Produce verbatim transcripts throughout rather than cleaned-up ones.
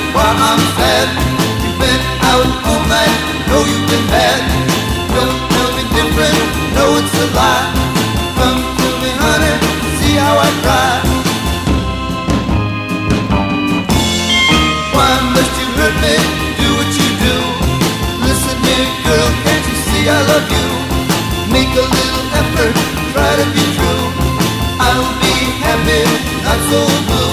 why I'm sad. You've been out all night, know you've been bad. Don't tell me different, know it's a lie. Come to me, honey, see how I cry. Why must you hurt me, do what you do? Listen here, girl, can't you see I love you? Make a little effort, try to be true. I'll be happy, not so blue.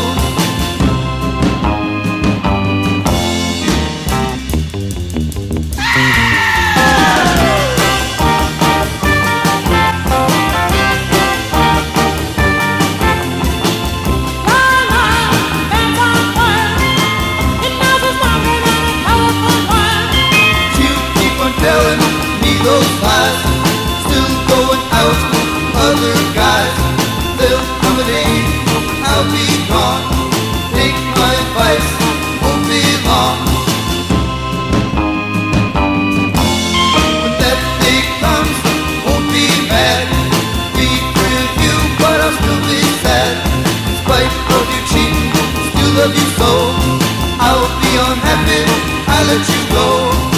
Telling me those lies, still going out with other guys. There'll come a day I'll be gone. Take my advice, won't be long. When that day comes, won't be bad. Be free of you, but I'll still be sad. In spite of your cheating, still love you so. I'll be unhappy, I let you go.